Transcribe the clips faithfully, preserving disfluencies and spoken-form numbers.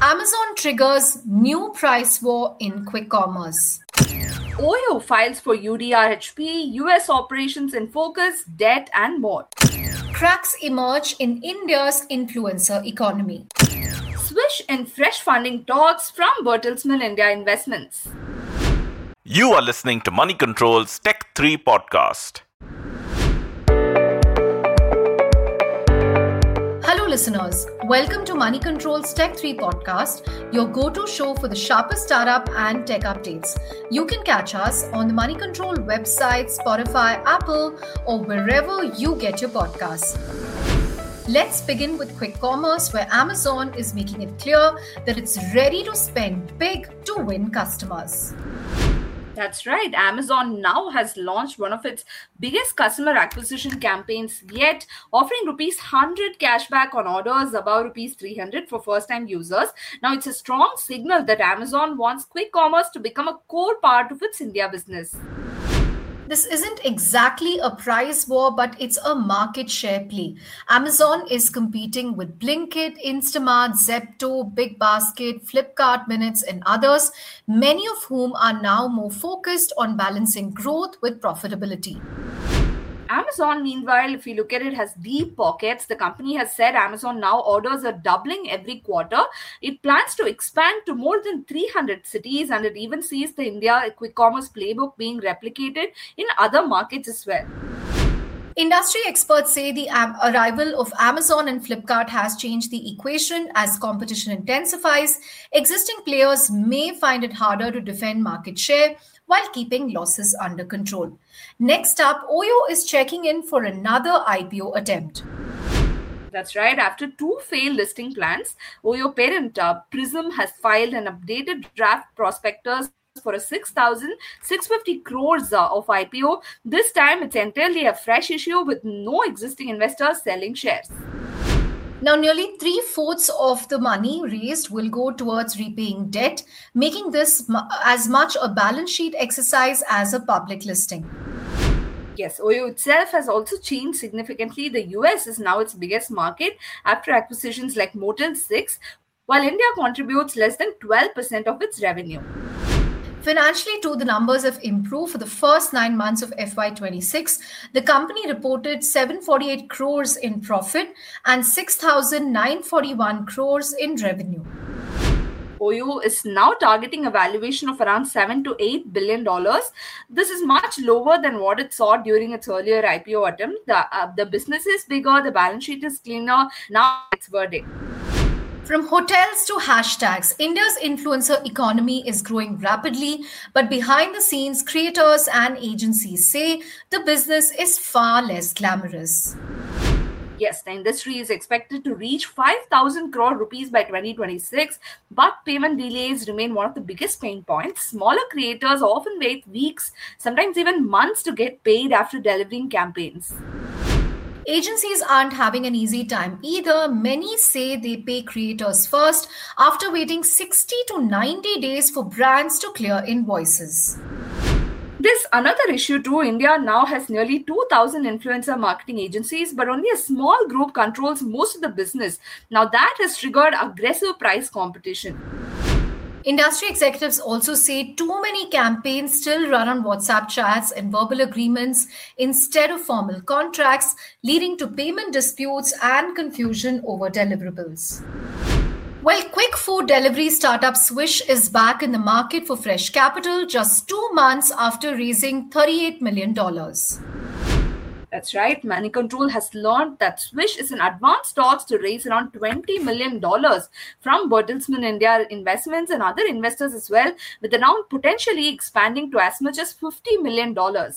Amazon triggers new price war in quick commerce. Oyo files for U D R H P, U S operations in focus, debt and more. Cracks emerge in India's influencer economy. Swish in fresh funding talks from Bertelsmann India Investments. You are listening to Money Control's Tech three podcast. Hello listeners, welcome to Money Control's Tech three podcast, your go-to show for the sharpest startup and tech updates. You can catch us on the Money Control website, Spotify, Apple, or wherever you get your podcasts. Let's begin with quick commerce, where Amazon is making it clear that it's ready to spend big to win customers. That's right. Amazon now has launched one of its biggest customer acquisition campaigns yet, offering rupees one hundred cashback on orders above rupees three hundred for first-time users. Now, it's a strong signal that Amazon wants quick commerce to become a core part of its India business. This isn't exactly a price war, but it's a market share play. Amazon is competing with Blinkit, Instamart, Zepto, BigBasket, Flipkart Minutes, and others, many of whom are now more focused on balancing growth with profitability. Amazon, meanwhile, if you look at it, has deep pockets. The company has said Amazon now orders are doubling every quarter. It plans to expand to more than three hundred cities, and it even sees the India quick commerce playbook being replicated in other markets as well. Industry experts say the am- arrival of Amazon and Flipkart has changed the equation. As competition intensifies, existing players may find it harder to defend market share while keeping losses under control. Next up, Oyo is checking in for another I P O attempt. That's right. After two failed listing plans, Oyo parent uh, Prism has filed an updated draft prospectus for a six thousand six hundred fifty crores uh, of I P O. This time, it's entirely a fresh issue with no existing investors selling shares. Now, nearly three-fourths of the money raised will go towards repaying debt, making this mu- as much a balance sheet exercise as a public listing. Yes, Oyo itself has also changed significantly. The U S is now its biggest market after acquisitions like Motel six, while India contributes less than twelve percent of its revenue. Financially, too, the numbers have improved. For the first nine months of F Y twenty-six, the company reported seven hundred forty-eight crores in profit and six thousand nine hundred forty-one crores in revenue. Oyo is now targeting a valuation of around seven to eight billion dollars. This is much lower than what it saw during its earlier I P O attempt. The, uh, the business is bigger, the balance sheet is cleaner. Now it's verdict. From hotels to hashtags, India's influencer economy is growing rapidly, but behind the scenes, creators and agencies say the business is far less glamorous. Yes, the industry is expected to reach five thousand crore rupees by twenty twenty-six, but payment delays remain one of the biggest pain points. Smaller creators often wait weeks, sometimes even months to get paid after delivering campaigns. Agencies aren't having an easy time either. Many say they pay creators first after waiting sixty to ninety days for brands to clear invoices. There's another issue too. India now has nearly two thousand influencer marketing agencies, but only a small group controls most of the business. Now that has triggered aggressive price competition. Industry executives also say too many campaigns still run on WhatsApp chats and verbal agreements instead of formal contracts, leading to payment disputes and confusion over deliverables. Well, quick food delivery startup Swish is back in the market for fresh capital just two months after raising thirty-eight million dollars. That's right. Money Control has learned that Swish is in advanced talks to raise around twenty million dollars from Bertelsmann India Investments and other investors as well, with the now potentially expanding to as much as fifty million dollars.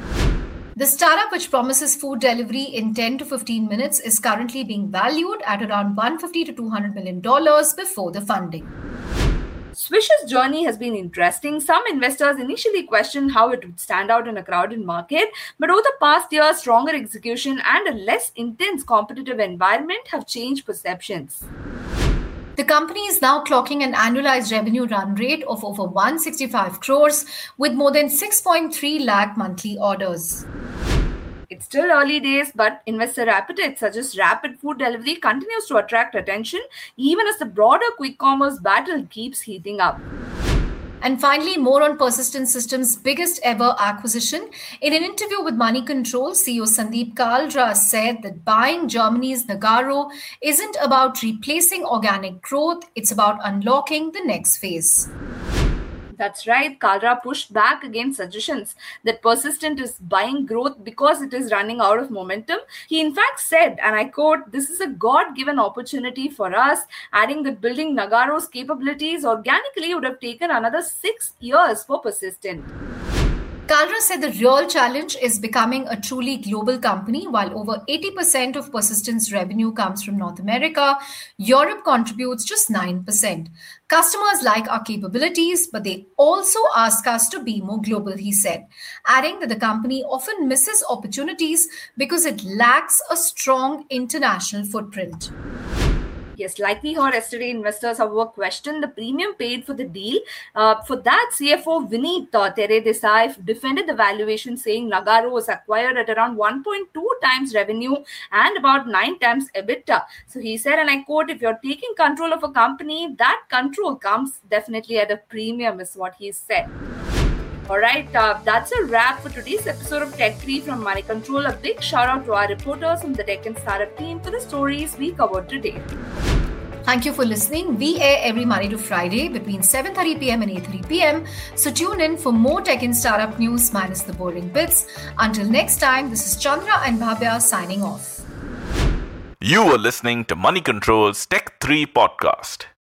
The startup, which promises food delivery in ten to fifteen minutes, is currently being valued at around one hundred fifty to two hundred million dollars before the funding. Swish's journey has been interesting. Some investors initially questioned how it would stand out in a crowded market, but over the past year, stronger execution and a less intense competitive environment have changed perceptions. The company is now clocking an annualized revenue run rate of over one hundred sixty-five crores with more than six point three lakh monthly orders. It's still early days, but investor appetite suggests rapid food delivery continues to attract attention, even as the broader quick commerce battle keeps heating up. And finally, more on Persistent Systems' biggest ever acquisition. In an interview with Money Control, C E O Sandeep Kalra said that buying Germany's Nagarro isn't about replacing organic growth, it's about unlocking the next phase. That's right. Kalra pushed back against suggestions that Persistent is buying growth because it is running out of momentum. He in fact said, and I quote, "This is a God-given opportunity for us," adding that building Nagarro's capabilities organically would have taken another six years for Persistent. Kalra said the real challenge is becoming a truly global company. While over eighty percent of Persistent's revenue comes from North America, Europe contributes just nine percent. Customers like our capabilities, but they also ask us to be more global, he said, adding that the company often misses opportunities because it lacks a strong international footprint. Yes, like we heard yesterday, investors have questioned the premium paid for the deal. Uh, for that, C F O Vineet uh, Teredesai defended the valuation, saying Nagarro was acquired at around one point two times revenue and about nine times EBITDA. So he said, and I quote, "If you're taking control of a company, that control comes definitely at a premium," is what he said. All right, uh, that's a wrap for today's episode of Tech three from Money Control. A big shout out to our reporters from the Tech and Startup team for the stories we covered today. Thank you for listening. We air every Monday to Friday between seven thirty p.m. and eight thirty p.m. So tune in for more tech and startup news minus the boring bits. Until next time, this is Chandra and Bhavya signing off. You were listening to Money Control's Tech three podcast.